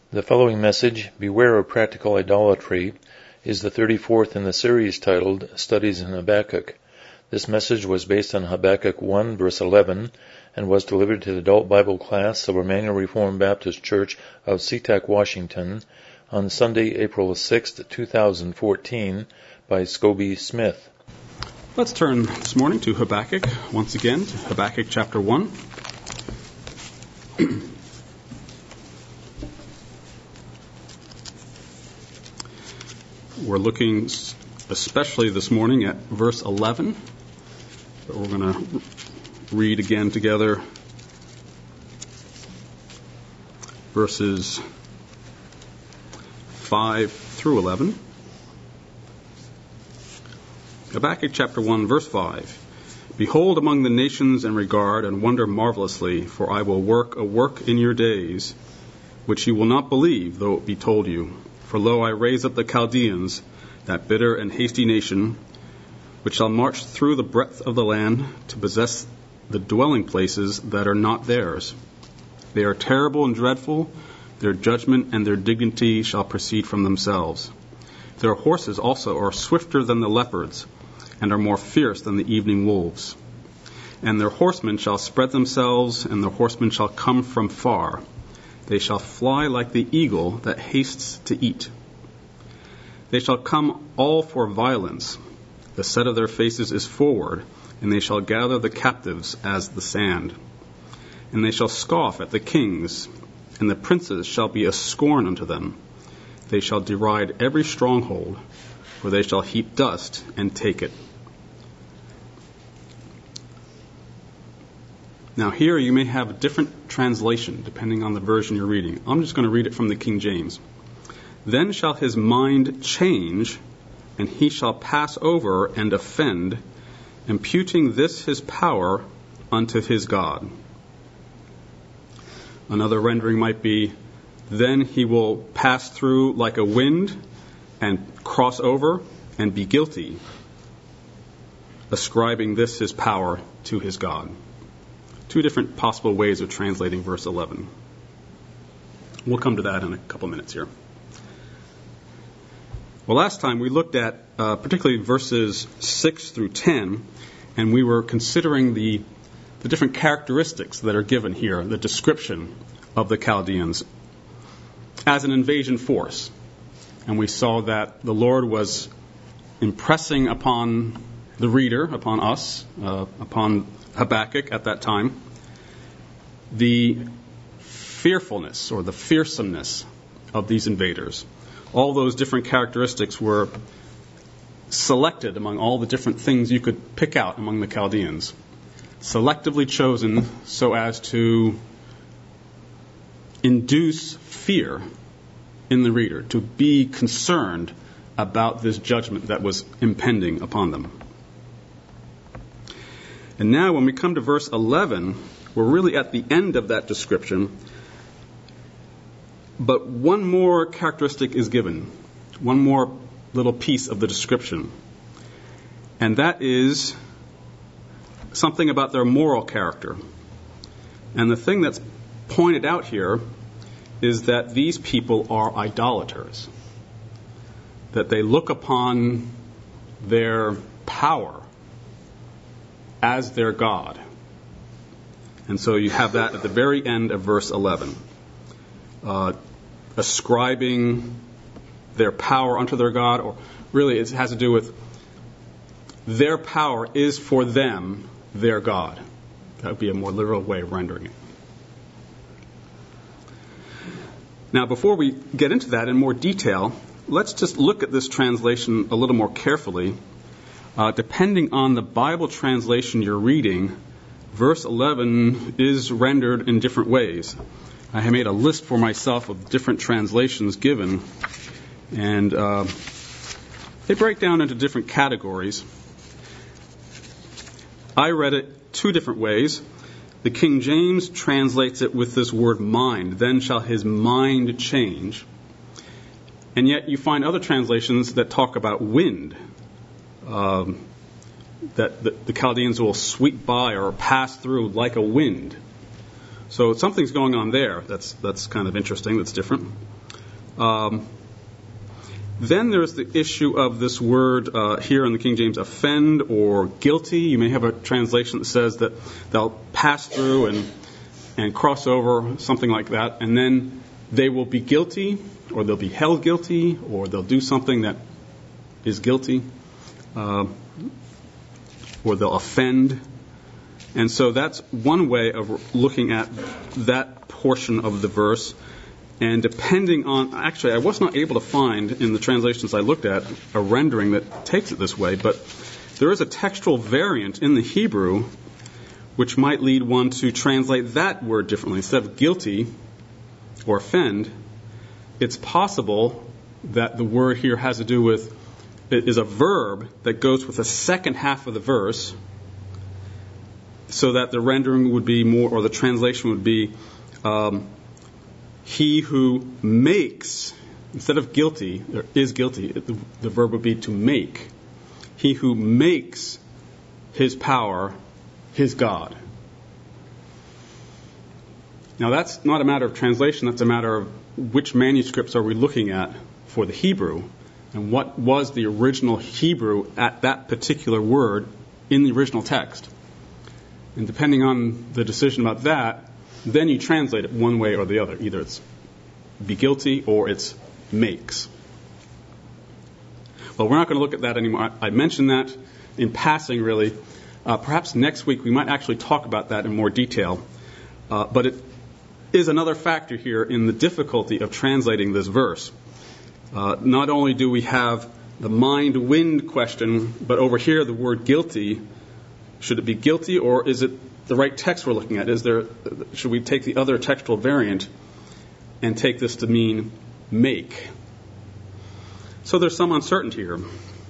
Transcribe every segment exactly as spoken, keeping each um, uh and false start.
The following message, Beware of Practical Idolatry, is the thirty-fourth in the series titled Studies in Habakkuk. This message was based on Habakkuk one, verse eleven, and was delivered to the adult Bible class of Emmanuel Reformed Baptist Church of SeaTac, Washington, on Sunday, April sixth, two thousand fourteen, by Scobie Smith. Let's turn this morning to Habakkuk, once again, to Habakkuk chapter one. We're looking especially this morning at verse eleven, but we're going to read again together verses five through eleven. Habakkuk chapter one, verse five. Behold among the nations and regard and wonder marvelously, for I will work a work in your days, which you will not believe, though it be told you. For lo, I raise up the Chaldeans, that bitter and hasty nation, which shall march through the breadth of the land to possess the dwelling places that are not theirs. They are terrible and dreadful. Their judgment and their dignity shall proceed from themselves. Their horses also are swifter than the leopards, and are more fierce than the evening wolves. And their horsemen shall spread themselves, and their horsemen shall come from far. They shall fly like the eagle that hastes to eat. They shall come all for violence. The set of their faces is forward, and they shall gather the captives as the sand. And they shall scoff at the kings, and the princes shall be a scorn unto them. They shall deride every stronghold, for they shall heap dust and take it. Now here you may have a different translation depending on the version you're reading. I'm just going to read it from the King James. Then shall his mind change, and he shall pass over and offend, imputing this his power unto his God. Another rendering might be, then he will pass through like a wind and cross over and be guilty, ascribing this his power to his God. Two different possible ways of translating verse eleven. We'll come to that in a couple minutes here. Well, last time we looked at uh, particularly verses six through ten, and we were considering the, the different characteristics that are given here, the description of the Chaldeans as an invasion force. And we saw that the Lord was impressing upon the reader, upon us, uh, upon Habakkuk at that time, the fearfulness or the fearsomeness of these invaders. All those different characteristics were selected among all the different things you could pick out among the Chaldeans, selectively chosen so as to induce fear in the reader, to be concerned about this judgment that was impending upon them. And now when we come to verse eleven, we're really at the end of that description, but one more characteristic is given, one more little piece of the description, and that is something about their moral character. And the thing that's pointed out here is that these people are idolaters, that they look upon their power as their God. And so you have that at the very end of verse eleven. Uh, ascribing their power unto their God, or really it has to do with their power is for them their God. That would be a more literal way of rendering it. Now, before we get into that in more detail, let's just look at this translation a little more carefully. Uh, depending on the Bible translation you're reading, verse eleven is rendered in different ways. I have made a list for myself of different translations given, and uh, they break down into different categories. I read it two different ways. The King James translates it with this word mind. Then shall his mind change. And yet you find other translations that talk about wind. Um, that the, the Chaldeans will sweep by or pass through like a wind. So something's going on there that's that's kind of interesting, that's different. Um, then there's the issue of this word uh, here in the King James, offend or guilty. You may have a translation that says that they'll pass through and and cross over, something like that, and then they will be guilty, or they'll be held guilty, or they'll do something that is guilty, uh, or they'll offend. And so that's one way of looking at that portion of the verse. And depending on, actually, I was not able to find in the translations I looked at a rendering that takes it this way, but there is a textual variant in the Hebrew which might lead one to translate that word differently. Instead of guilty or offend, it's possible that the word here has to do with, it is a verb that goes with the second half of the verse, so that the rendering would be more, or the translation would be, um, he who makes, instead of guilty, or is guilty, the, the verb would be to make. He who makes his power his God. Now that's not a matter of translation, that's a matter of which manuscripts are we looking at for the Hebrew, and what was the original Hebrew at that particular word in the original text. And depending on the decision about that, then you translate it one way or the other. Either it's be guilty or it's makes. Well, we're not going to look at that anymore. I mentioned that in passing, really. Uh, perhaps next week we might actually talk about that in more detail. Uh, but it is another factor here in the difficulty of translating this verse. Uh, not only do we have the mind-wind question, but over here the word guilty, should it be guilty, or is it the right text we're looking at? Is there, should we take the other textual variant and take this to mean make? So there's some uncertainty here.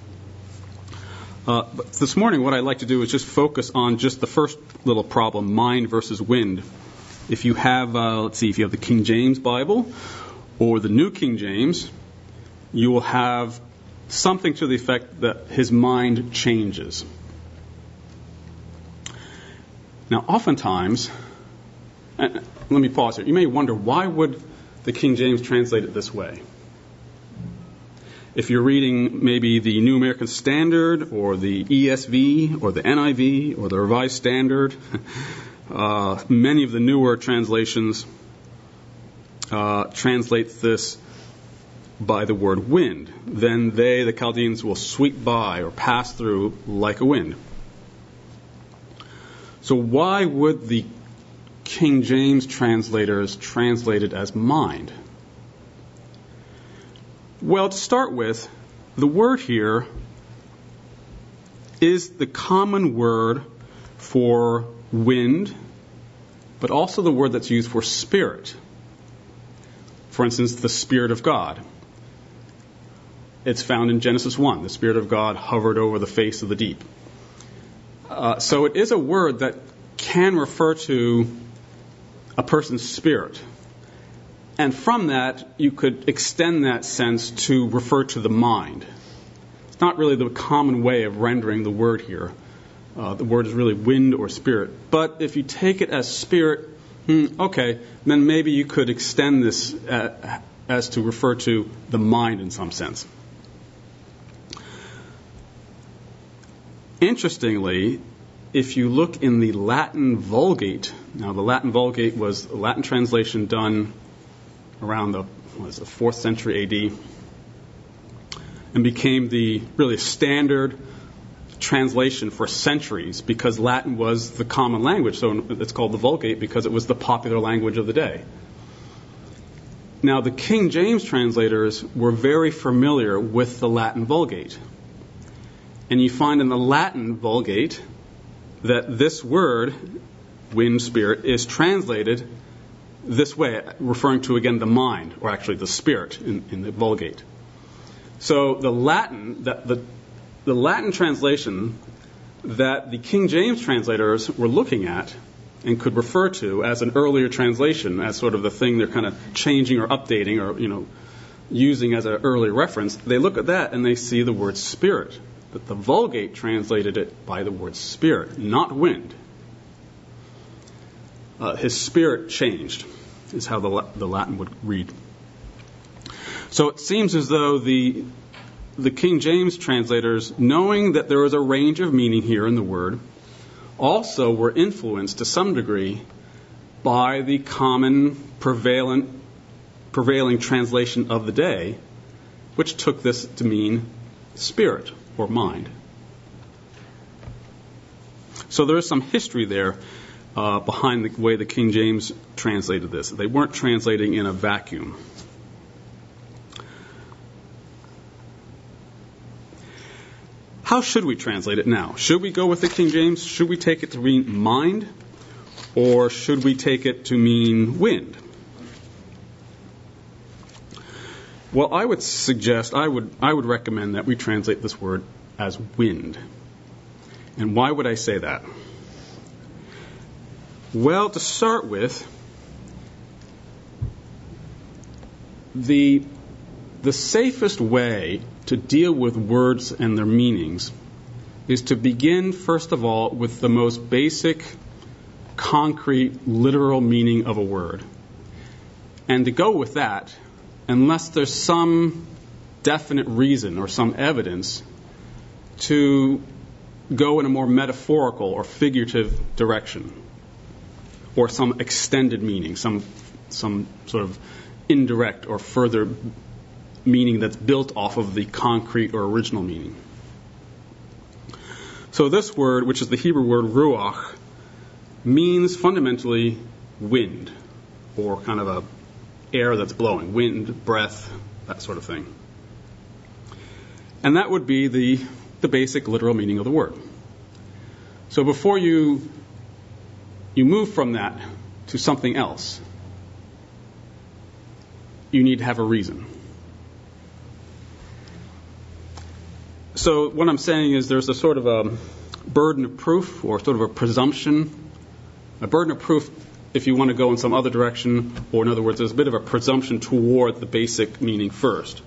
Uh, but this morning, what I'd like to do is just focus on just the first little problem, mind versus wind. If you have, uh, let's see, if you have the King James Bible or the New King James, you will have something to the effect that his mind changes. Now, oftentimes, let me pause here. You may wonder, why would the King James translate it this way? If you're reading maybe the New American Standard or the E S V or the N I V or the Revised Standard, uh, many of the newer translations uh, translate this by the word wind. Then they, the Chaldeans, will sweep by or pass through like a wind. So why would the King James translators translate it as mind? Well, to start with, the word here is the common word for wind, but also the word that's used for spirit. For instance, the Spirit of God. It's found in Genesis one. The Spirit of God hovered over the face of the deep. Uh, so it is a word that can refer to a person's spirit. And from that, you could extend that sense to refer to the mind. It's not really the common way of rendering the word here. Uh, the word is really wind or spirit. But if you take it as spirit, hmm, okay, then maybe you could extend this uh, as to refer to the mind in some sense. Interestingly, if you look in the Latin Vulgate, now the Latin Vulgate was a Latin translation done around the, what is it, fourth century A D, and became the really standard translation for centuries because Latin was the common language. So it's called the Vulgate because it was the popular language of the day. Now, the King James translators were very familiar with the Latin Vulgate. And you find in the Latin Vulgate that this word, wind, spirit, is translated this way, referring to, again, the mind, or actually the spirit in, in the Vulgate. So the Latin, that the, the Latin translation that the King James translators were looking at and could refer to as an earlier translation, as sort of the thing they're kind of changing or updating or, you know, using as an early reference, they look at that and they see the word spirit. But the Vulgate translated it by the word spirit, not wind. Uh, his spirit changed, is how the, the Latin would read. So it seems as though the the King James translators, knowing that there was a range of meaning here in the word, also were influenced to some degree by the common prevalent, prevailing translation of the day, which took this to mean spirit or mind. So there is some history there uh, behind the way the King James translated this. They weren't translating in a vacuum. How should we translate it now? Should we go with the King James? Should we take it to mean mind? Or should we take it to mean wind? Well, I would suggest, I would, I would recommend that we translate this word as wind. And why would I say that? Well, to start with, the, the safest way to deal with words and their meanings is to begin, first of all, with the most basic, concrete, literal meaning of a word. And to go with that, unless there's some definite reason or some evidence to go in a more metaphorical or figurative direction, or some extended meaning, some some sort of indirect or further meaning that's built off of the concrete or original meaning. So this word, which is the Hebrew word ruach, means fundamentally wind, or kind of a air that's blowing, wind, breath, that sort of thing. And that would be the, the basic literal meaning of the word. So before you you move from that to something else, you need to have a reason. So what I'm saying is there's a sort of a burden of proof, or sort of a presumption. A burden of proof if you want to go in some other direction, or in other words, there's a bit of a presumption toward the basic meaning first.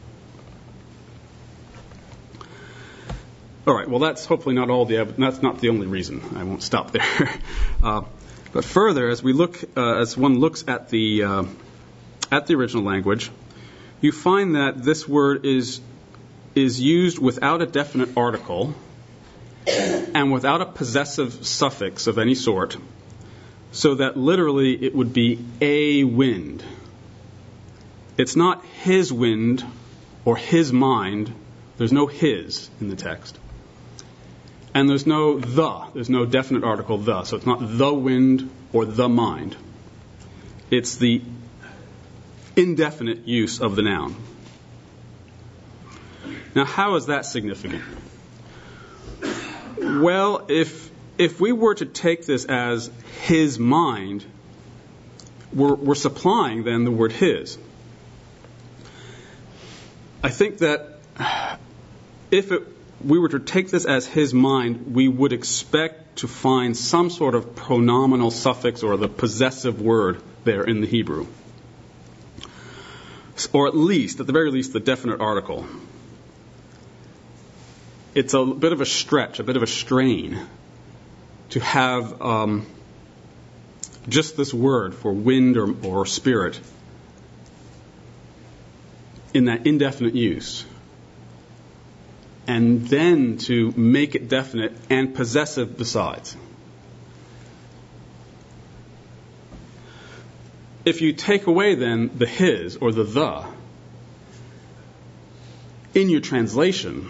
All right, well, that's hopefully not all the evidence. That's not the only reason. I won't stop there. uh, but further, as we look, uh, as one looks at the uh, at the original language, you find that this word is is used without a definite article and without a possessive suffix of any sort, so that literally it would be a wind. It's not his wind or his mind. There's no his in the text. And there's no the. There's no definite article the. So it's not the wind or the mind. It's the indefinite use of the noun. Now, how is that significant? Well, if if we were to take this as his mind, we're, we're supplying then the word his. I think that if it, we were to take this as his mind, we would expect to find some sort of pronominal suffix or the possessive word there in the Hebrew. Or at least, at the very least, the definite article. It's a bit of a stretch, a bit of a strain to have um, just this word for wind or, or spirit in that indefinite use, and then to make it definite and possessive besides. If you take away then the his or the the in your translation,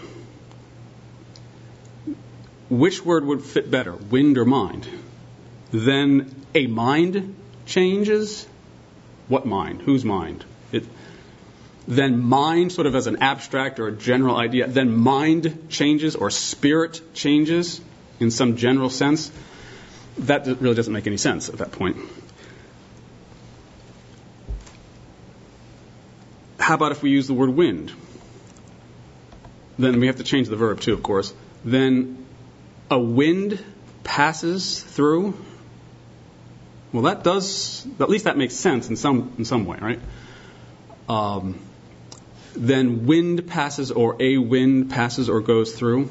which word would fit better, wind or mind? Then a mind changes. What mind? Whose mind? It, then mind, sort of as an abstract or a general idea, then mind changes or spirit changes in some general sense. That really doesn't make any sense at that point. How about if we use the word wind? Then we have to change the verb too, of course. Then a wind passes through. Well, that does, at least that makes sense in some in some way, right? Um, then wind passes, or a wind passes or goes through.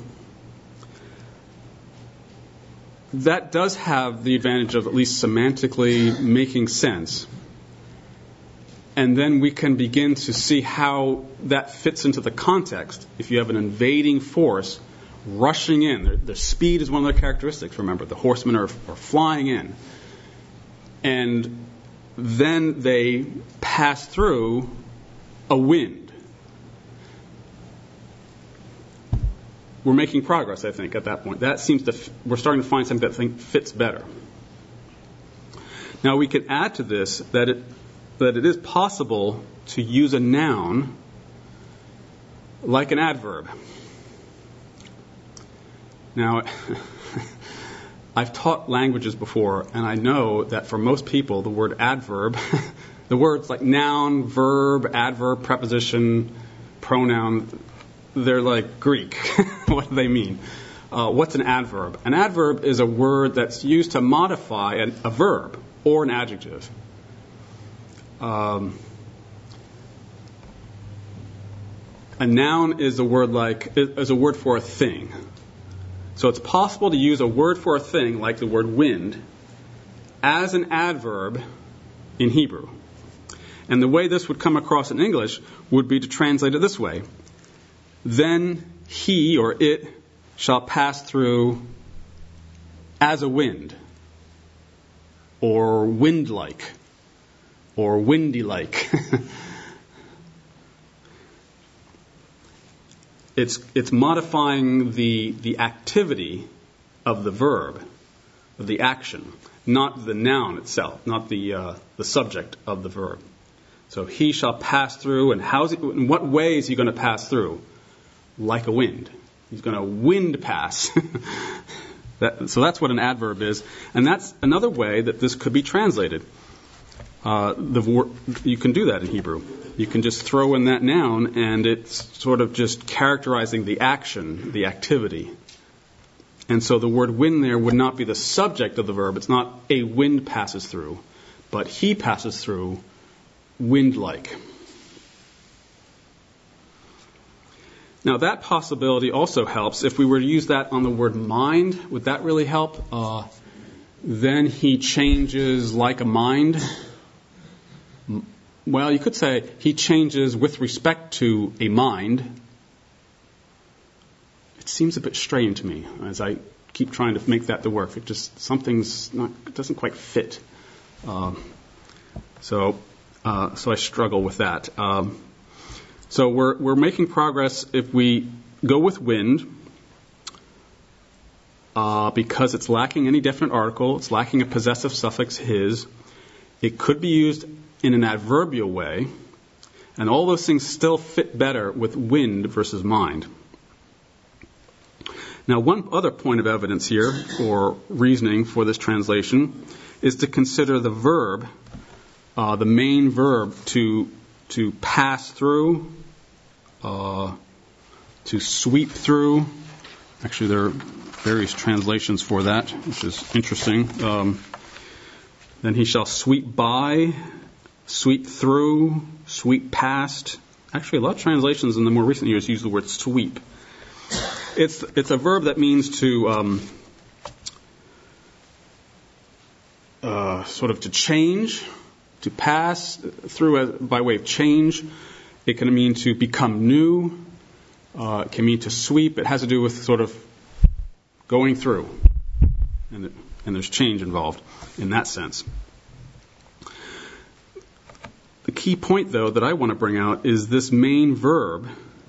That does have the advantage of at least semantically making sense. and then we can begin to see how that fits into the context. If you have an invading force rushing in, their, their speed is one of their characteristics, remember. The horsemen are, are flying in. And then they pass through a wind. We're making progress, I think, at that point. That seems to, f- we're starting to find something that think fits better. Now we can add to this that it, that it is possible to use a noun like an adverb. Now, I've taught languages before, and I know that for most people, the word adverb, the words like noun, verb, adverb, preposition, pronoun, they're like Greek. What do they mean? Uh, what's an adverb? An adverb is a word that's used to modify an, a verb or an adjective. Um, a noun is a word like is a word for a thing. So it's possible to use a word for a thing, like the word wind, as an adverb in Hebrew. And the way this would come across in English would be to translate it this way. Then he or it shall pass through as a wind, or wind-like, or windy-like. It's it's modifying the the activity of the verb, of the action, not the noun itself, not the uh, the subject of the verb. So he shall pass through, and how's it, in what way is he going to pass through? Like a wind. He's going to wind pass. that, so that's what an adverb is, and that's another way that this could be translated. Uh, the wor- you can do that in Hebrew. You can just throw in that noun, and it's sort of just characterizing the action, the activity. And so the word wind there would not be the subject of the verb. It's not a wind passes through, but he passes through wind-like. Now that possibility also helps. If we were to use that on the word mind, would that really help? Uh, then he changes like a mind. Well, you could say he changes with respect to a mind. It seems a bit strained to me as I keep trying to make that to work. It just, something's not, it doesn't quite fit. Um, so, uh, so I struggle with that. Um, so we're, we're making progress if we go with wind, uh, because it's lacking any definite article. It's lacking a possessive suffix, his. It could be used in an adverbial way, and all those things still fit better with wind versus mind. Now, one other point of evidence here, or reasoning for this translation, is to consider the verb, uh, the main verb to to pass through, uh, to sweep through. Actually, there are various translations for that, which is interesting. Um, then he shall sweep by, sweep through, sweep past. Actually, a lot of translations in the more recent years use the word sweep. It's it's a verb that means to um, uh, sort of to change, to pass through a, by way of change. It can mean to become new. Uh, it can mean to sweep. It has to do with sort of going through, and it, and there's change involved in that sense. The key point, though, that I want to bring out is this main verb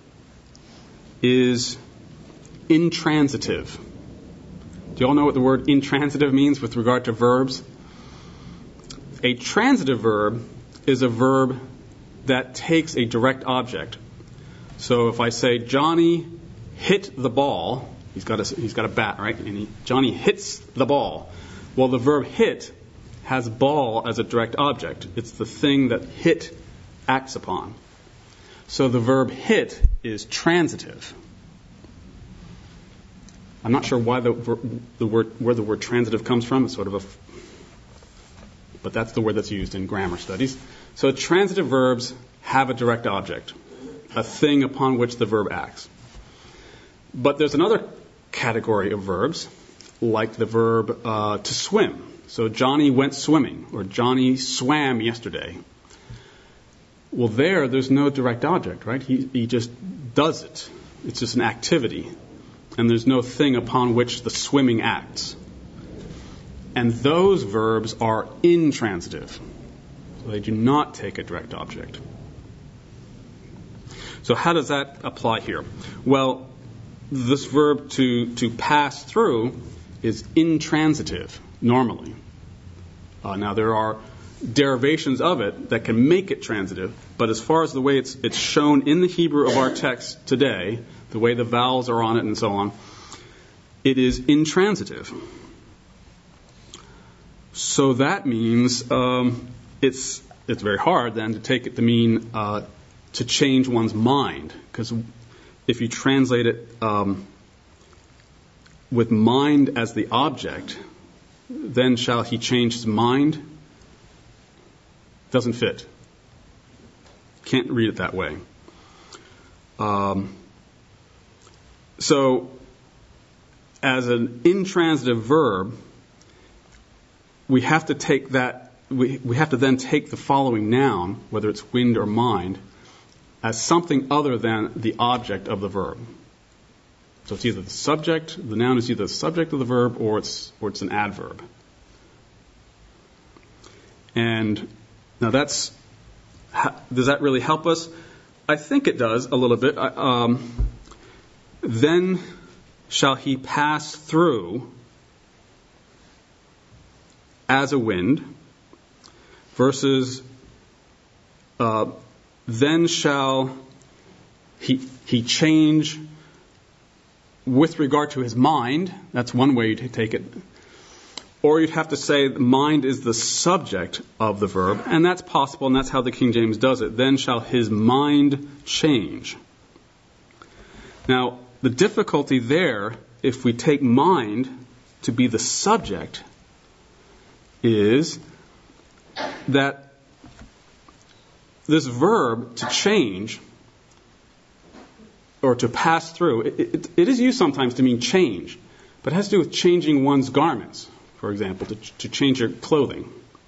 is intransitive. Do you all know what the word intransitive means with regard to verbs? A transitive verb is a verb that takes a direct object. So if I say Johnny hit the ball, he's got a, he's got a bat, right? And he, Johnny hits the ball. Well, the verb hit has ball as a direct object. It's the thing that hit acts upon. So the verb hit is transitive. I'm not sure why the, the word where the word transitive comes from. It's sort of a, but that's the word that's used in grammar studies. So transitive verbs have a direct object, a thing upon which the verb acts. But there's another category of verbs, like the verb uh, to swim. So Johnny went swimming, or Johnny swam yesterday. Well, there, there's no direct object, right? He, he just does it. It's just an activity. And there's no thing upon which the swimming acts. And those verbs are intransitive. So they do not take a direct object. So how does that apply here? Well, this verb to, to pass through is intransitive, normally. Uh, now, there are derivations of it that can make it transitive, but as far as the way it's, it's shown in the Hebrew of our text today, the way the vowels are on it and so on, it is intransitive. So that means um, it's it's very hard then to take it to mean uh, to change one's mind, because if you translate it um, with mind as the object, then shall he change his mind? Doesn't fit. Can't read it that way. Um, so, as an intransitive verb, we have to take that. We we have to then take the following noun, whether it's wind or mind, as something other than the object of the verb. So it's either the subject. The noun is either the subject of the verb, or it's or it's an adverb. And now that's, does that really help us? I think it does a little bit. Um, then shall he pass through as a wind versus uh, then shall he, he change with regard to his mind. That's one way to take it. Or you'd have to say mind is the subject of the verb, and that's possible, and that's how the King James does it. Then shall his mind change. Now, the difficulty there, if we take mind to be the subject, is that this verb to change or to pass through, it, it, it is used sometimes to mean change, but it has to do with changing one's garments. For example, to, to change your clothing.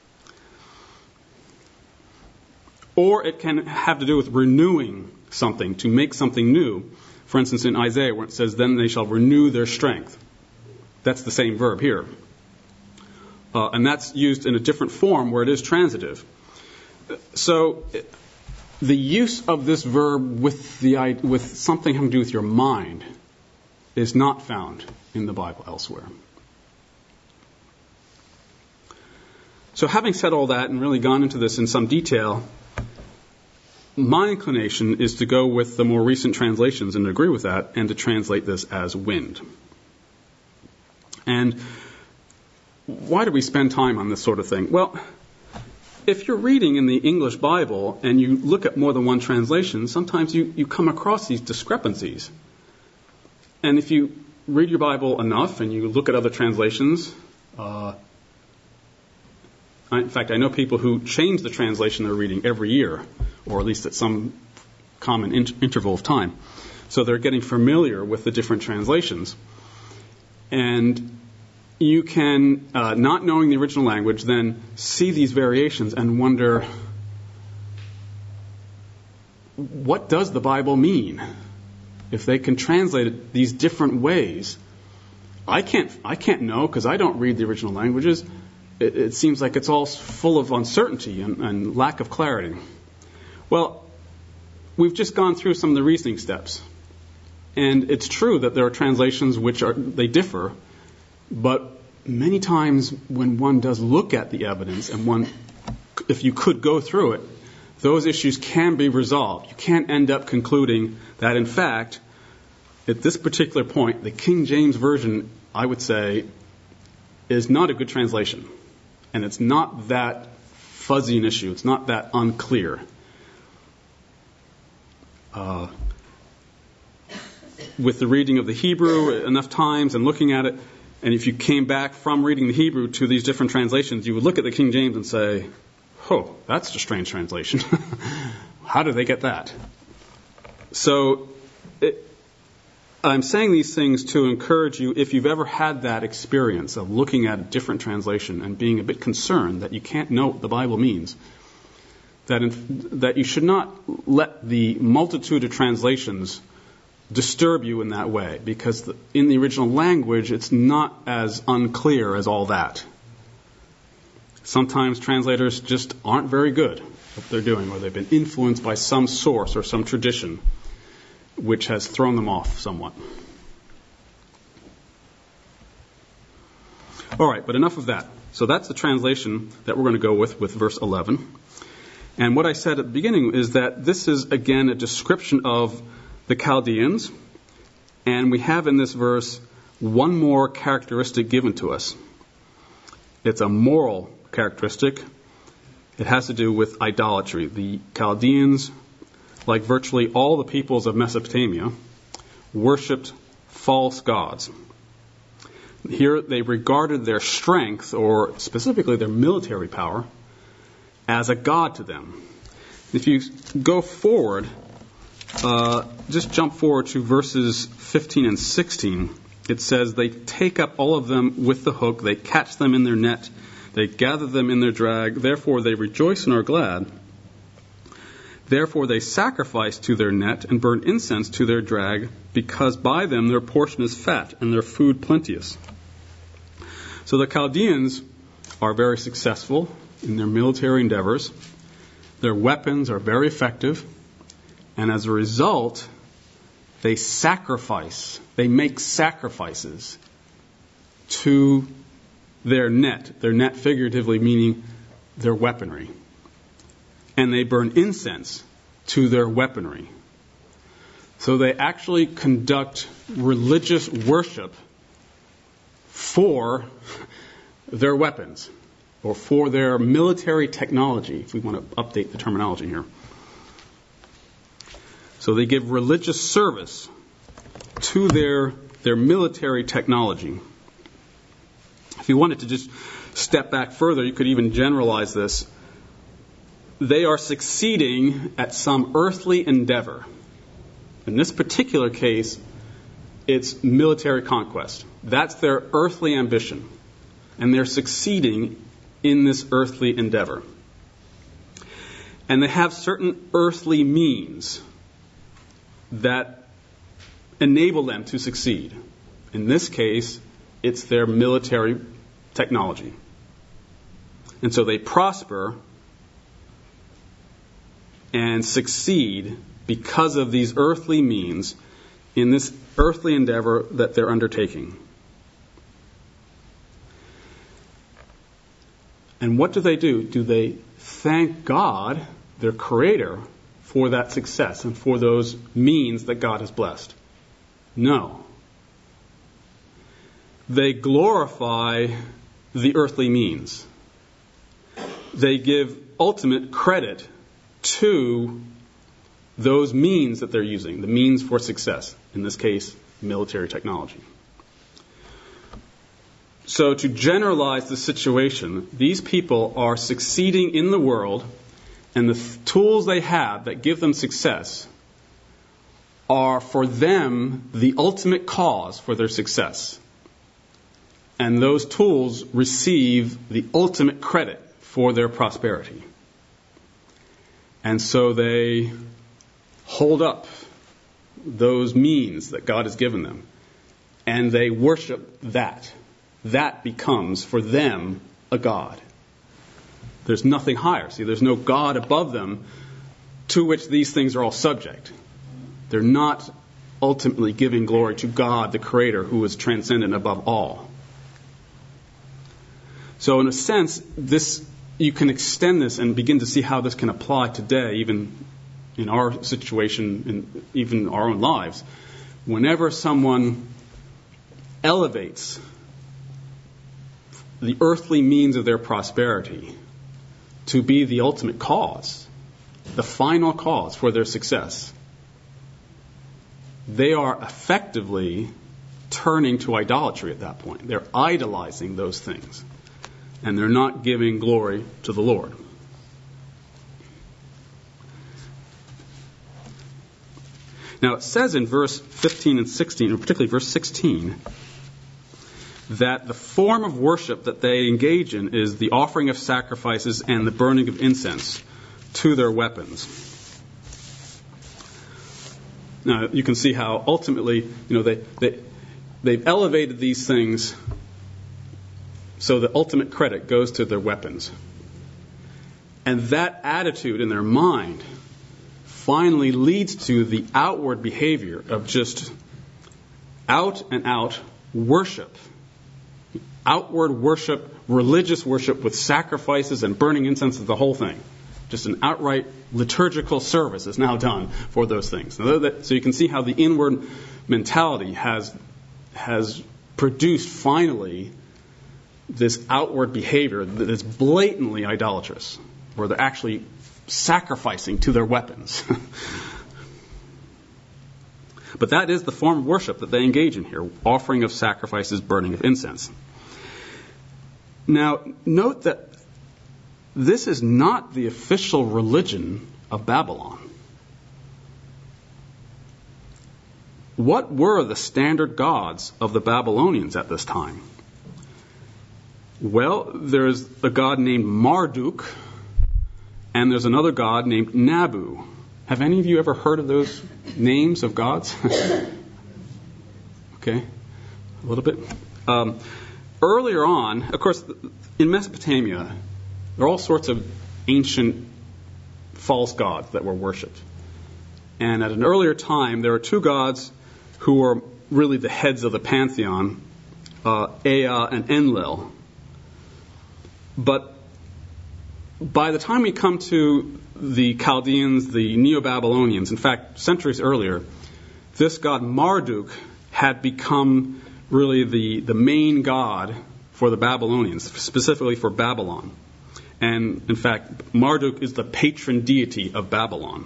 Or it can have to do with renewing something, to make something new. For instance, in Isaiah, where it says, then they shall renew their strength. That's the same verb here. Uh, and that's used in a different form where it is transitive. So the use of this verb with, the, with something having to do with your mind is not found in the Bible elsewhere. So having said all that and really gone into this in some detail, my inclination is to go with the more recent translations and agree with that and to translate this as wind. And why do we spend time on this sort of thing? Well, if you're reading in the English Bible and you look at more than one translation, sometimes you, you come across these discrepancies. And if you read your Bible enough and you look at other translations, uh, in fact, I know people who change the translation they're reading every year, or at least at some common in- interval of time. So they're getting familiar with the different translations. And you can, uh, not knowing the original language, then see these variations and wonder, what does the Bible mean? If they can translate it these different ways, I can't, I can't know because I don't read the original languages. It, it seems like it's all full of uncertainty and, and lack of clarity. Well, we've just gone through some of the reasoning steps. And it's true that there are translations which are, they differ, but many times when one does look at the evidence and one, if you could go through it, those issues can be resolved. You can't end up concluding that, in fact, at this particular point, the King James Version, I would say, is not a good translation. And it's not that fuzzy an issue. It's not that unclear. Uh, with the reading of the Hebrew enough times and looking at it, and if you came back from reading the Hebrew to these different translations, you would look at the King James and say, oh, that's a strange translation. How did they get that? So it, I'm saying these things to encourage you, if you've ever had that experience of looking at a different translation and being a bit concerned that you can't know what the Bible means, that in, that you should not let the multitude of translations disturb you in that way, because the, in the original language it's not as unclear as all that. Sometimes translators just aren't very good at what they're doing, or they've been influenced by some source or some tradition which has thrown them off somewhat. All right, but enough of that. So that's the translation that we're going to go with, with verse eleven. And what I said at the beginning is that this is, again, a description of the Chaldeans. And we have in this verse one more characteristic given to us. It's a moral characteristic. It has to do with idolatry. The Chaldeans, like virtually all the peoples of Mesopotamia, worshipped false gods. Here they regarded their strength, or specifically their military power, as a god to them. If you go forward, uh, just jump forward to verses fifteen and sixteen. It says, they take up all of them with the hook, they catch them in their net, they gather them in their drag, therefore they rejoice and are glad. Therefore they sacrifice to their net and burn incense to their drag, because by them their portion is fat and their food plenteous. So the Chaldeans are very successful in their military endeavors. Their weapons are very effective. And as a result, they sacrifice, they make sacrifices to their net. Their net figuratively meaning their weaponry. And they burn incense to their weaponry. So they actually conduct religious worship for their weapons, or for their military technology, if we want to update the terminology here. So they give religious service to their, their military technology. If you wanted to just step back further, you could even generalize this. They are succeeding at some earthly endeavor. In this particular case, it's military conquest. That's their earthly ambition. And they're succeeding in this earthly endeavor. And they have certain earthly means that enable them to succeed. In this case, it's their military technology. And so they prosper and succeed because of these earthly means in this earthly endeavor that they're undertaking. And what do they do? Do they thank God, their Creator, for that success and for those means that God has blessed? No. They glorify the earthly means. They give ultimate credit to those means that they're using, the means for success. In this case, military technology. So to generalize the situation, these people are succeeding in the world, and the th- tools they have that give them success are for them the ultimate cause for their success. And those tools receive the ultimate credit for their prosperity. And so they hold up those means that God has given them, and they worship that. That becomes, for them, a god. There's nothing higher. See, there's no God above them to which these things are all subject. They're not ultimately giving glory to God, the Creator, who is transcendent above all. So in a sense, this you can extend this and begin to see how this can apply today, even in our situation, in even our own lives. Whenever someone elevates the earthly means of their prosperity to be the ultimate cause, the final cause for their success, they are effectively turning to idolatry at that point. They're idolizing those things, and they're not giving glory to the Lord. Now it says in verse fifteen and sixteen, and particularly verse sixteen, that the form of worship that they engage in is the offering of sacrifices and the burning of incense to their weapons. Now, you can see how ultimately, you know, they, they, they've elevated these things so the ultimate credit goes to their weapons. And that attitude in their mind finally leads to the outward behavior of just out and out worship. Outward worship, religious worship with sacrifices and burning incense, the whole thing. Just an outright liturgical service is now done for those things. So you can see how the inward mentality has, has produced finally this outward behavior that is blatantly idolatrous, where they're actually sacrificing to their weapons. But that is the form of worship that they engage in here, offering of sacrifices, burning of incense. Now, note that this is not the official religion of Babylon. What were the standard gods of the Babylonians at this time? Well, there's a god named Marduk, and there's another god named Nabu. Have any of you ever heard of those names of gods? Okay, a little bit. Um, earlier on, of course, in Mesopotamia, there are all sorts of ancient false gods that were worshipped. And at an earlier time, there were two gods who were really the heads of the pantheon, uh, Ea and Enlil. But by the time we come to the Chaldeans, the Neo-Babylonians, in fact, centuries earlier, this god Marduk had become really the, the main god for the Babylonians, specifically for Babylon. And in fact, Marduk is the patron deity of Babylon.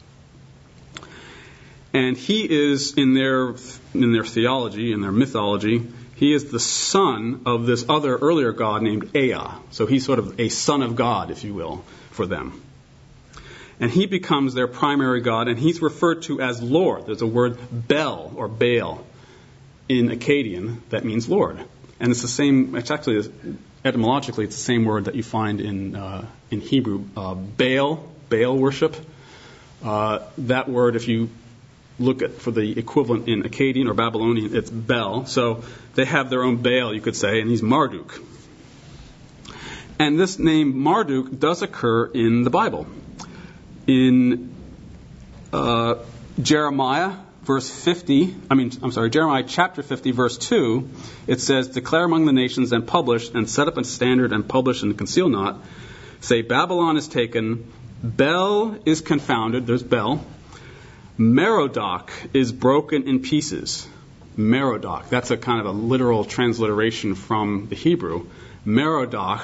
And he is, in their in their theology, in their mythology, he is the son of this other earlier god named Ea. So he's sort of a son of God, if you will, for them. And he becomes their primary god, and he's referred to as Lord. There's a word Bel, or Baal, in Akkadian that means Lord. And it's the same, it's actually, etymologically, it's the same word that you find in uh, in Hebrew, uh, Baal, Baal worship. Uh, that word, if you look at for the equivalent in Akkadian or Babylonian, it's Bel. So they have their own Baal, you could say, and he's Marduk. And this name Marduk does occur in the Bible. In uh, Jeremiah, verse fifty, I mean, I'm sorry, Jeremiah chapter fifty, verse two, it says, "Declare among the nations and publish, and set up a standard and publish and conceal not. Say, Babylon is taken, Bel is confounded," there's Bel, "Merodach is broken in pieces." Merodach, that's a kind of a literal transliteration from the Hebrew. Merodach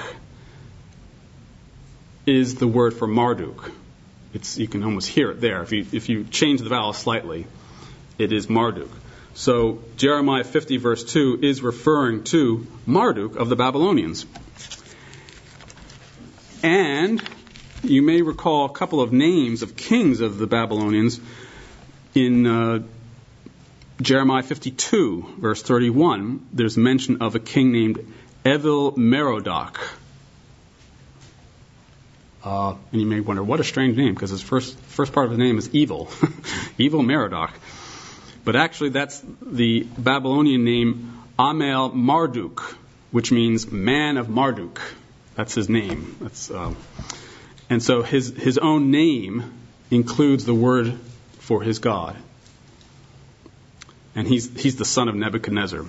is the word for Marduk. It's, you can almost hear it there. If you, if you change the vowel slightly, it is Marduk. So Jeremiah fifty verse two is referring to Marduk of the Babylonians. And you may recall a couple of names of kings of the Babylonians in uh, Jeremiah fifty-two verse thirty-one. There's mention of a king named Evil Merodach. Uh, and you may wonder, what a strange name, because his first first part of his name is evil. Evil Merodach. But actually that's the Babylonian name Amel Marduk, which means man of Marduk. That's his name. That's, uh, and so his, his own name includes the word for his God. And he's, he's the son of Nebuchadnezzar.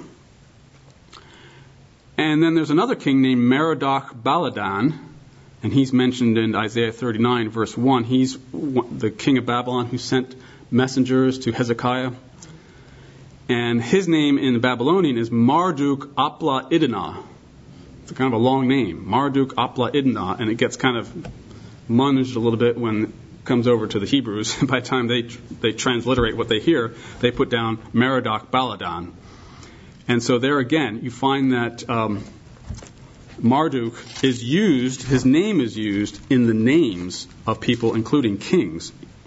And then there's another king named Merodach Baladan, and he's mentioned in Isaiah thirty-nine, verse one. He's the king of Babylon who sent messengers to Hezekiah. And his name in the Babylonian is Marduk Apla Idana. It's a kind of a long name, Marduk Apla Idana, and it gets kind of munged a little bit when it comes over to the Hebrews. By the time they they transliterate what they hear, they put down Merodach Baladan. And so there again, you find that um, Marduk is used, his name is used in the names of people, including kings.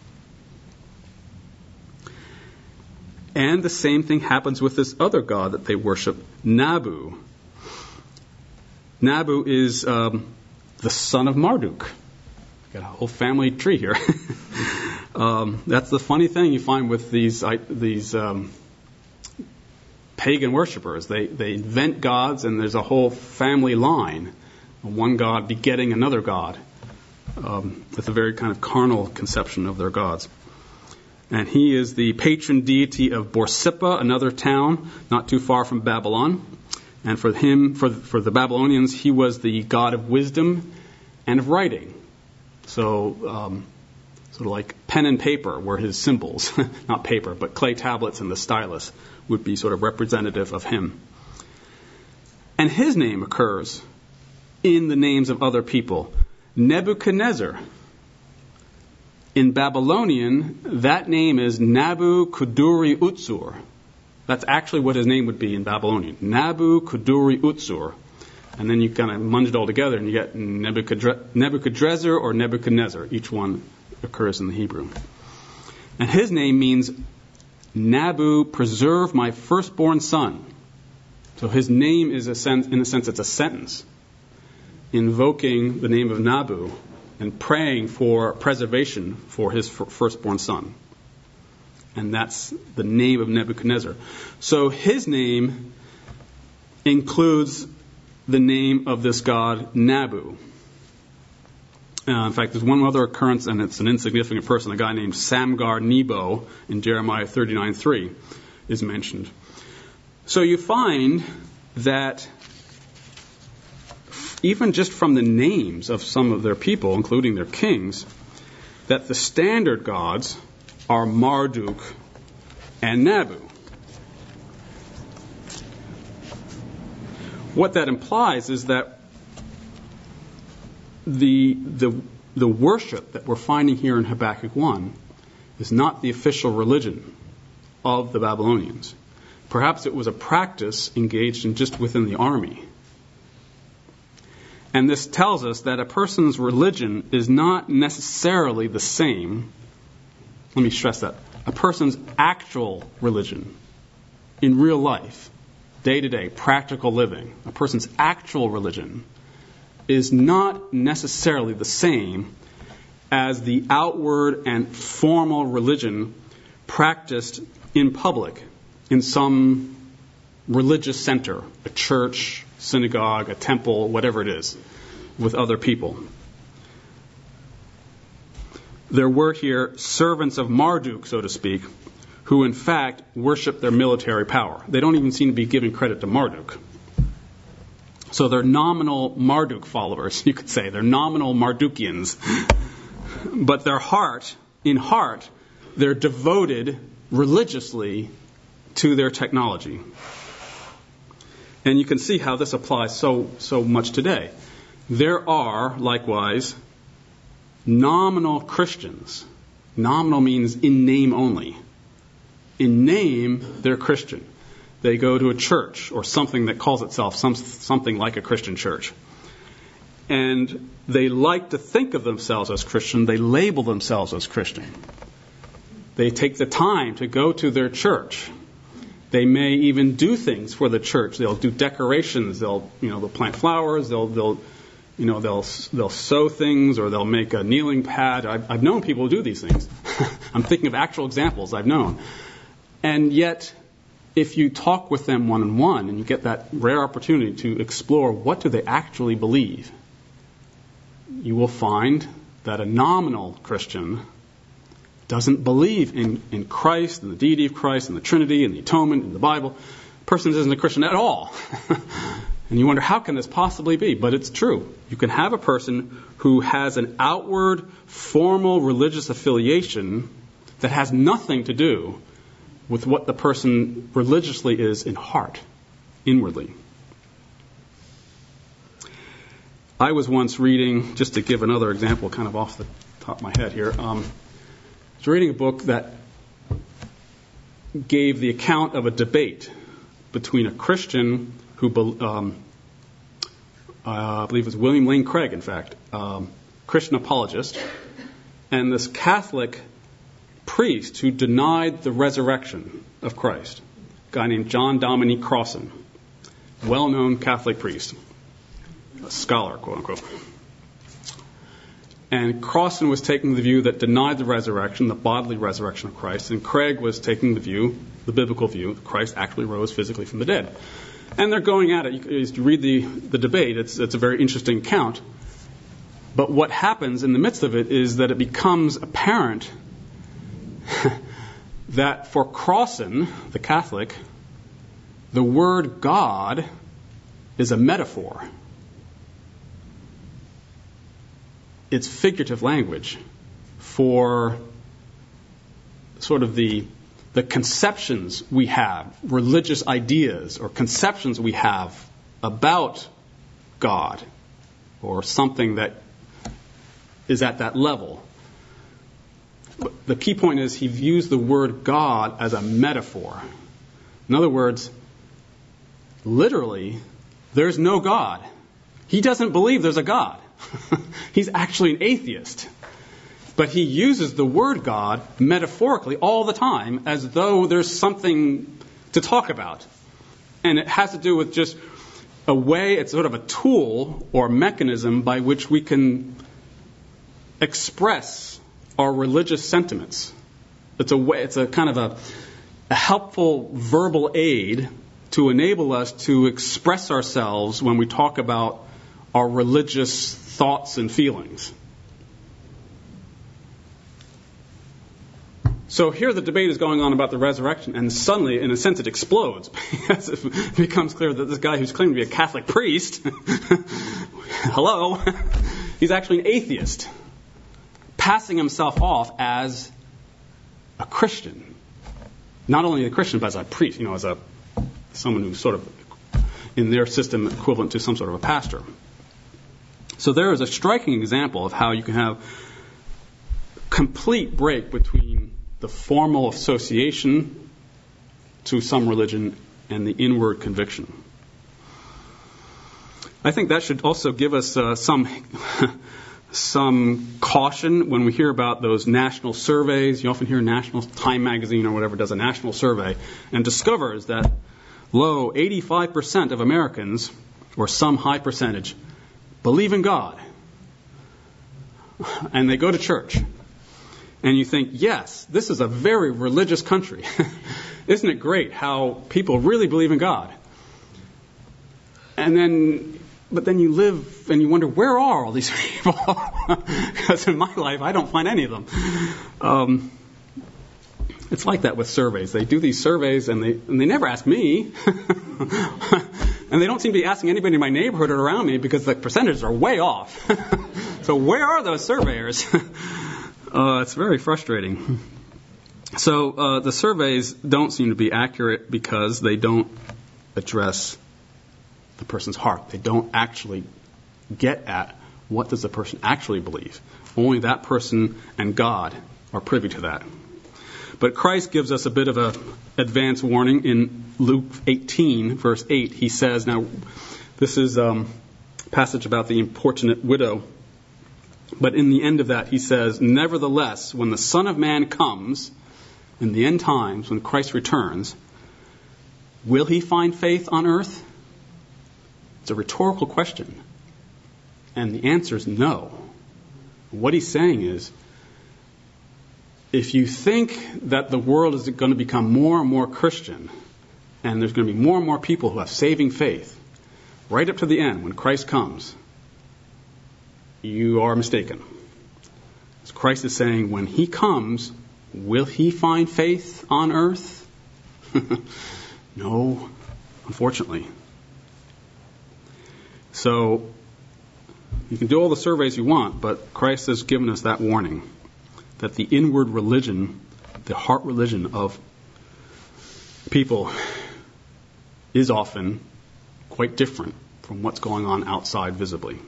And the same thing happens with this other god that they worship, Nabu. Nabu is um, the son of Marduk. got a whole family tree here. um, that's the funny thing you find with these I, these um, pagan worshipers. They they invent gods, and there's a whole family line, one god begetting another god. Um, it's a very kind of carnal conception of their gods. And he is the patron deity of Borsippa, another town not too far from Babylon. And for him, for for the Babylonians, he was the god of wisdom and of writing. So, um, sort of like pen and paper were his symbols. Not paper, but clay tablets and the stylus would be sort of representative of him. And his name occurs in the names of other people. Nebuchadnezzar. In Babylonian, that name is Nabu Kuduri Utsur. That's actually what his name would be in Babylonian. Nabu Kuduri Utsur. And then you kind of munge it all together and you get Nebuchadrezzar or Nebuchadnezzar. Each one occurs in the Hebrew. And his name means Nabu, preserve my firstborn son. So his name is, a sense, in a sense, it's a sentence invoking the name of Nabu and praying for preservation for his firstborn son. And that's the name of Nebuchadnezzar. So his name includes the name of this god, Nabu. Uh, in fact, there's one other occurrence, and it's an insignificant person, a guy named Samgar Nebo in Jeremiah thirty-nine three is mentioned. So you find that even just from the names of some of their people, including their kings, that the standard gods are Marduk and Nabu. What that implies is that the, the, the worship that we're finding here in Habakkuk one is not the official religion of the Babylonians. Perhaps it was a practice engaged in just within the army. And this tells us that a person's religion is not necessarily the same. Let me stress that. A person's actual religion in real life, day-to-day, practical living, a person's actual religion is not necessarily the same as the outward and formal religion practiced in public in some religious center, a church, synagogue, a temple, whatever it is, with other people. There were here servants of Marduk, so to speak, who in fact worship their military power. They don't even seem to be giving credit to Marduk. So they're nominal Marduk followers, you could say. They're nominal Mardukians. But their heart, in heart, they're devoted religiously to their technology. And you can see how this applies so so much today. There are, likewise, nominal Christians. Nominal means in name only. In name, they're Christian. They go to a church or something that calls itself some, something like a Christian church. And they like to think of themselves as Christian. They label themselves as Christian. They take the time to go to their church. They may even do things for the church. They'll do decorations. They'll, you know, they'll plant flowers. They'll, they'll, you know, they'll they'll sew things, or they'll make a kneeling pad. I've, I've known people who do these things. I'm thinking of actual examples I've known. And yet, if you talk with them one-on-one and you get that rare opportunity to explore what do they actually believe, you will find that a nominal Christian doesn't believe in, in Christ, and the deity of Christ, and the Trinity, and the atonement, and the Bible. The person isn't a Christian at all. And you wonder, how can this possibly be? But it's true. You can have a person who has an outward, formal religious affiliation that has nothing to do with what the person religiously is in heart, inwardly. I was once reading, just to give another example kind of off the top of my head here, um, I was reading a book that gave the account of a debate between a Christian who, um, uh, I believe it was William Lane Craig, in fact, um, Christian apologist, and this Catholic priest who denied the resurrection of Christ, a guy named John Dominique Crossan, well-known Catholic priest, a scholar, quote-unquote. And Crossan was taking the view that denied the resurrection, the bodily resurrection of Christ, and Craig was taking the view, the biblical view, that Christ actually rose physically from the dead. And they're going at it. As you read the, the debate, it's, it's a very interesting account. But what happens in the midst of it is that it becomes apparent that for Crossan, the Catholic, the word God is a metaphor. It's figurative language for sort of the the conceptions we have, religious ideas or conceptions we have about God or something that is at that level. But the key point is he views the word God as a metaphor. In other words, literally, there's no God. He doesn't believe there's a God. He's actually an atheist. But he uses the word God metaphorically all the time as though there's something to talk about. And it has to do with just a way, it's sort of a tool or mechanism by which we can express our religious sentiments. It's a way, it's a kind of a, a helpful verbal aid to enable us to express ourselves when we talk about our religious thoughts and feelings. So here the debate is going on about the resurrection, and suddenly, in a sense, it explodes. Because it becomes clear that this guy who's claiming to be a Catholic priest, hello, he's actually an atheist, passing himself off as a Christian. Not only a Christian, but as a priest, you know, as a someone who's sort of, in their system, equivalent to some sort of a pastor. So there is a striking example of how you can have complete break between the formal association to some religion and the inward conviction. I think that should also give us uh, some some caution when we hear about those national surveys. You often hear National Time magazine or whatever does a national survey and discovers that, lo, eighty-five percent of Americans, or some high percentage, believe in God. And they go to church. And you think, yes, this is a very religious country. Isn't it great how people really believe in God? And then, but then you live and you wonder, where are all these people? Because in my life, I don't find any of them. Um, it's like that with surveys. They do these surveys and they and they never ask me. And they don't seem to be asking anybody in my neighborhood or around me because the percentages are way off. So where are those surveyors? Uh, it's very frustrating. So uh, the surveys don't seem to be accurate because they don't address the person's heart. They don't actually get at what does the person actually believe. Only that person and God are privy to that. But Christ gives us a bit of an advance warning in Luke eighteen, verse eight. He says, now this is um, a passage about the importunate widow. But in the end of that, he says, nevertheless, when the Son of Man comes, in the end times, when Christ returns, will he find faith on earth? It's a rhetorical question. And the answer is no. What he's saying is, if you think that the world is going to become more and more Christian, and there's going to be more and more people who have saving faith, right up to the end, when Christ comes, you are mistaken. As Christ is saying, when he comes, will he find faith on earth? No, unfortunately. So, you can do all the surveys you want, but Christ has given us that warning, that the inward religion, the heart religion of people is often quite different from what's going on outside visibly.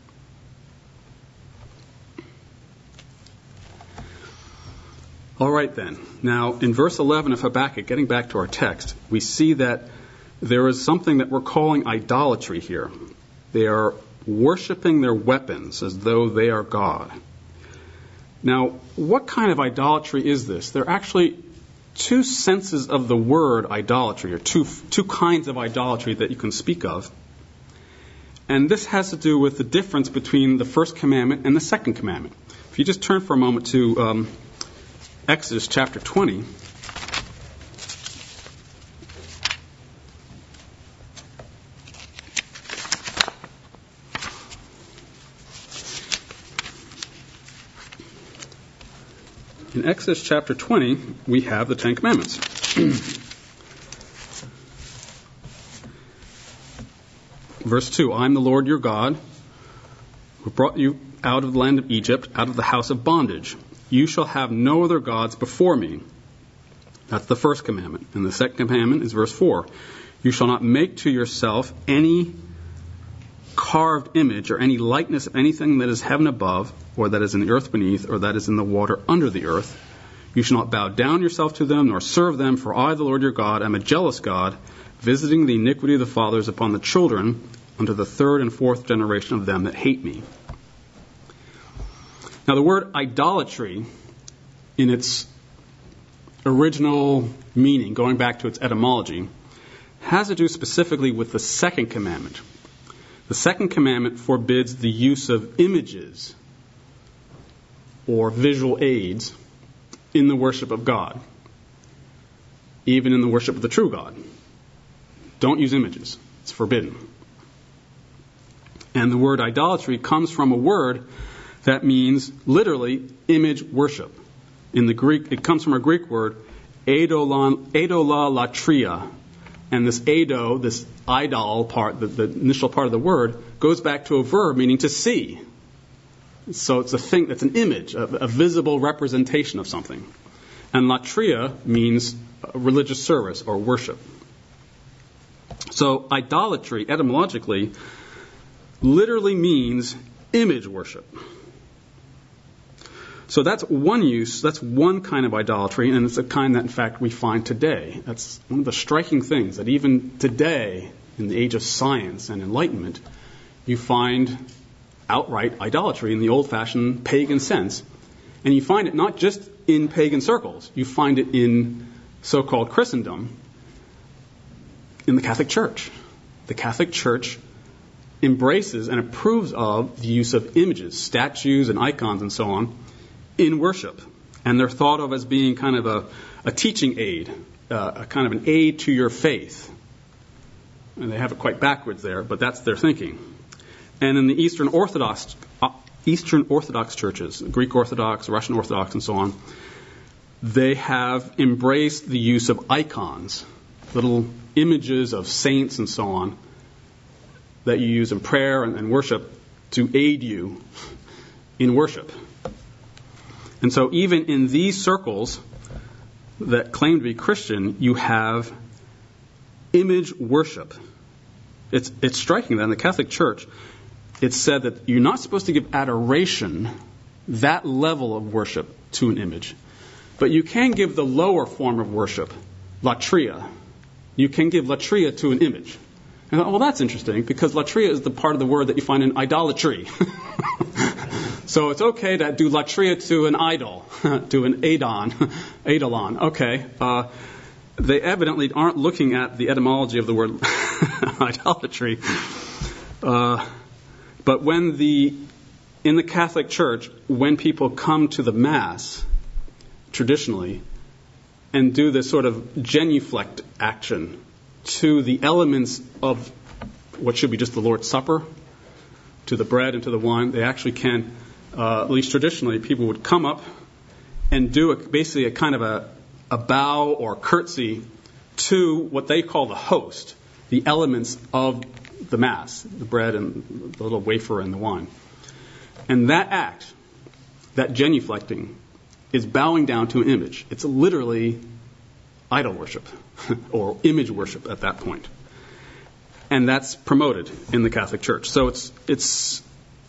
All right then. Now, in verse eleven of Habakkuk, getting back to our text, we see that there is something that we're calling idolatry here. They are worshiping their weapons as though they are God. Now, what kind of idolatry is this? There are actually two senses of the word idolatry, or two two kinds of idolatry that you can speak of. And this has to do with the difference between the first commandment and the second commandment. If you just turn for a moment to um, Exodus chapter twenty. In Exodus chapter twenty, we have the Ten Commandments. Verse two, I am the Lord your God, who brought you out of the land of Egypt, out of the house of bondage. You shall have no other gods before me. That's the first commandment. And the second commandment is verse four. You shall not make to yourself any carved image or any likeness of anything that is heaven above, or that is in the earth beneath, or that is in the water under the earth. You shall not bow down yourself to them, nor serve them, for I, the Lord your God, am a jealous God, visiting the iniquity of the fathers upon the children, unto the third and fourth generation of them that hate me. Now, the word idolatry, in its original meaning, going back to its etymology, has to do specifically with the second commandment. The second commandment forbids the use of images or visual aids in the worship of God, even in the worship of the true God. Don't use images. It's forbidden. And the word idolatry comes from a word that means literally image worship. In the Greek, it comes from a Greek word, eidolan, eidolatria. And this eido, this idol part, the, the initial part of the word, goes back to a verb meaning to see. So it's a thing that's an image, a, a visible representation of something. And latria means religious service or worship. So idolatry, etymologically, literally means image worship. So that's one use, that's one kind of idolatry, and it's a kind that, in fact, we find today. That's one of the striking things, that even today, in the age of science and enlightenment, you find outright idolatry in the old-fashioned pagan sense. And you find it not just in pagan circles. You find it in so-called Christendom, in the Catholic Church. The Catholic Church embraces and approves of the use of images, statues and icons and so on, in worship. And they're thought of as being kind of a, a teaching aid, uh, a kind of an aid to your faith. And they have it quite backwards there, but that's their thinking. And in the Eastern Orthodox uh, Eastern Orthodox churches, Greek Orthodox, Russian Orthodox, and so on, they have embraced the use of icons, little images of saints and so on, that you use in prayer and, and worship to aid you in worship. And so even in these circles that claim to be Christian, you have image worship. It's, it's striking that in the Catholic Church, it's said that you're not supposed to give adoration, that level of worship, to an image. But you can give the lower form of worship, latria. You can give latria to an image. And, well, that's interesting, because latria is the part of the word that you find in idolatry. So it's okay to do latria to an idol, to an adon, eidolon. Okay. Uh, they evidently aren't looking at the etymology of the word idolatry. Uh, but when the, in the Catholic Church, when people come to the Mass, traditionally, and do this sort of genuflect action to the elements of what should be just the Lord's Supper, to the bread and to the wine, they actually can, uh, at least traditionally, people would come up and do a, basically a kind of a, a bow or curtsy to what they call the host, the elements of the Mass, the bread and the little wafer and the wine. And that act, that genuflecting, is bowing down to an image. It's literally idol worship or image worship at that point. And that's promoted in the Catholic Church. So it's, it's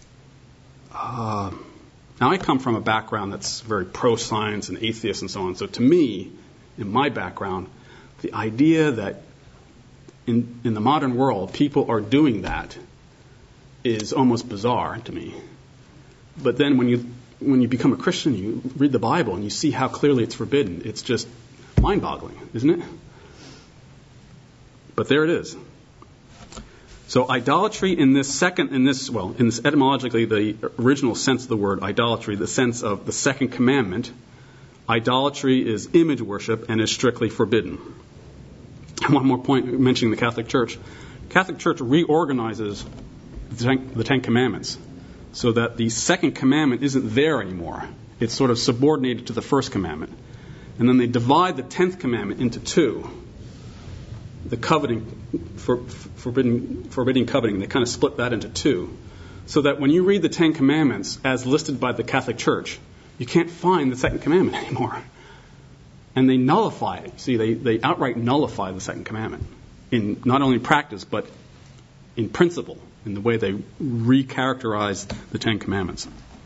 uh, now I come from a background that's very pro-science and atheist and so on. So to me, in my background, the idea that in, in the modern world people are doing that is almost bizarre to me. But then when you when you become a Christian, you read the Bible and you see how clearly it's forbidden. It's just mind-boggling, isn't it? But there it is. So idolatry in this second, in this, well, in this etymologically, the original sense of the word idolatry, the sense of the second commandment, idolatry is image worship and is strictly forbidden. And one more point mentioning the Catholic Church. Catholic Church reorganizes the Ten, the Ten Commandments so that the second commandment isn't there anymore. It's sort of subordinated to the first commandment. And then they divide the tenth commandment into two. The coveting, for, forbidding, forbidding coveting, they kind of split that into two. So that when you read the Ten Commandments as listed by the Catholic Church, you can't find the second commandment anymore. And they nullify it. See, they, they outright nullify the second commandment in not only practice, but in principle, in the way they recharacterize the Ten Commandments.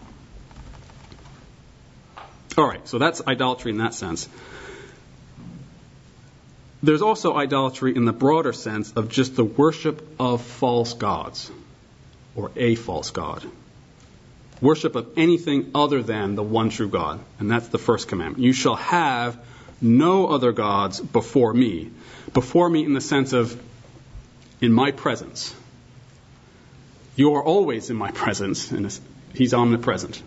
All right, so that's idolatry in that sense. There's also idolatry in the broader sense of just the worship of false gods, or a false god. Worship of anything other than the one true God, and that's the first commandment. You shall have no other gods before me. Before me in the sense of in my presence. You are always in my presence, and he's omnipresent.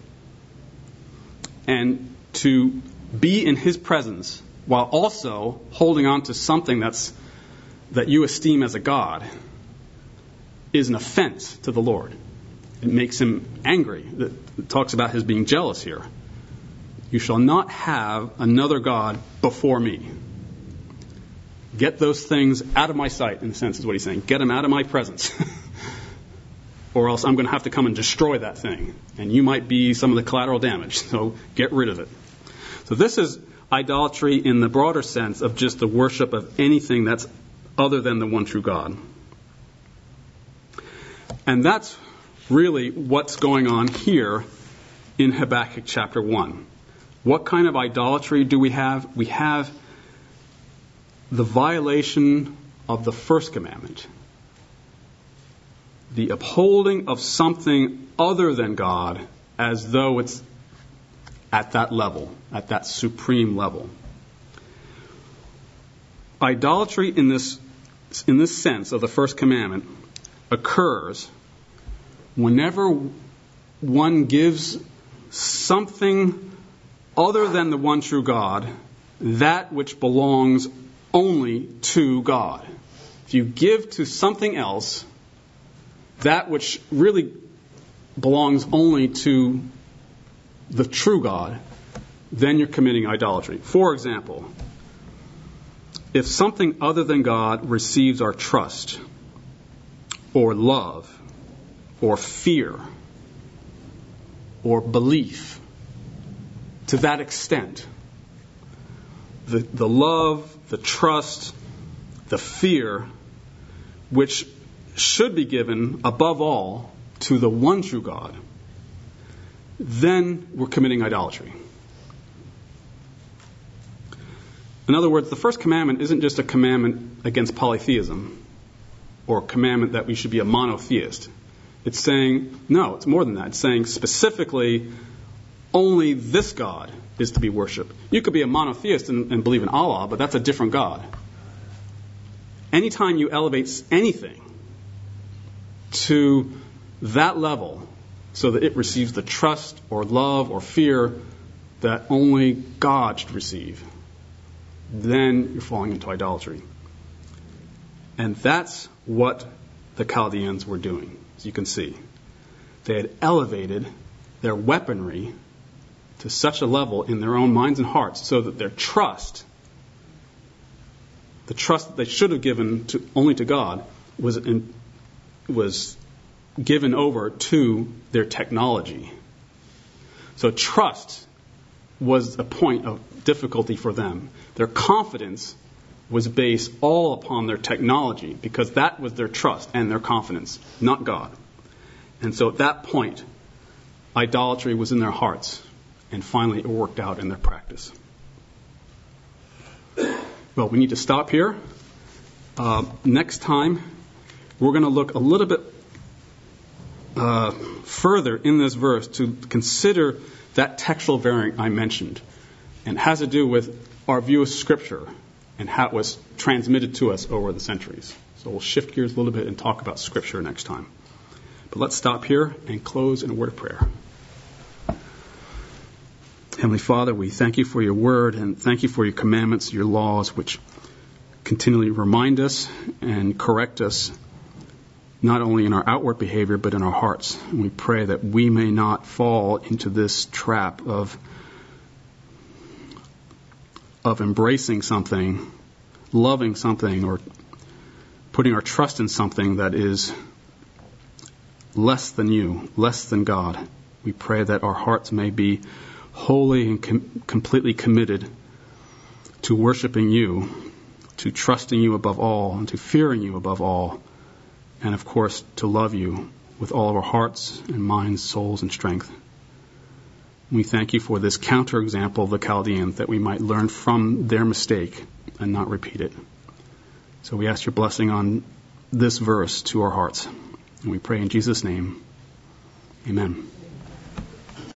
And to be in his presence while also holding on to something that's that you esteem as a god is an offense to the Lord. It makes him angry. It talks about his being jealous here. You shall not have another god before me. Get those things out of my sight, in a sense, is what he's saying. Get them out of my presence. Or else I'm going to have to come and destroy that thing. And you might be some of the collateral damage. So get rid of it. So this is idolatry in the broader sense of just the worship of anything that's other than the one true God. And that's really what's going on here in Habakkuk chapter one. What kind of idolatry do we have? We have the violation of the first commandment. The upholding of something other than God as though it's at that level, at that supreme level. Idolatry in this, in this sense of the first commandment occurs whenever one gives something other than the one true God that which belongs only to God. If you give to something else that which really belongs only to the true God, then you're committing idolatry. For example, if something other than God receives our trust, or love, or fear, or belief, to that extent, the, the love, the trust, the fear, which should be given above all to the one true God, then we're committing idolatry. In other words, the first commandment isn't just a commandment against polytheism or a commandment that we should be a monotheist. It's saying, no, it's more than that. It's saying specifically only this God is to be worshipped. You could be a monotheist and, and believe in Allah, but that's a different God. Anytime you elevate anything to that level so that it receives the trust or love or fear that only God should receive, then you're falling into idolatry. And that's what the Chaldeans were doing, as you can see. They had elevated their weaponry to such a level in their own minds and hearts so that their trust, the trust that they should have given to, only to God, was in, was given over to their technology. So trust was a point of difficulty for them. Their confidence was based all upon their technology because that was their trust and their confidence, not God. And so at that point, idolatry was in their hearts, and finally it worked out in their practice. Well, we need to stop here. Uh, next time, we're going to look a little bit uh, further in this verse to consider that textual variant I mentioned, and it has to do with our view of Scripture and how it was transmitted to us over the centuries. So we'll shift gears a little bit and talk about Scripture next time. But let's stop here and close in a word of prayer. Heavenly Father, we thank you for your word and thank you for your commandments, your laws, which continually remind us and correct us, not only in our outward behavior, but in our hearts. And we pray that we may not fall into this trap of, of embracing something, loving something, or putting our trust in something that is less than you, less than God. We pray that our hearts may be wholly and com- completely committed to worshiping you, to trusting you above all, and to fearing you above all, and of course to love you with all of our hearts and minds, souls, and strength. We thank you for this counterexample of the Chaldeans, that we might learn from their mistake and not repeat it. So we ask your blessing on this verse to our hearts. And we pray in Jesus' name. Amen.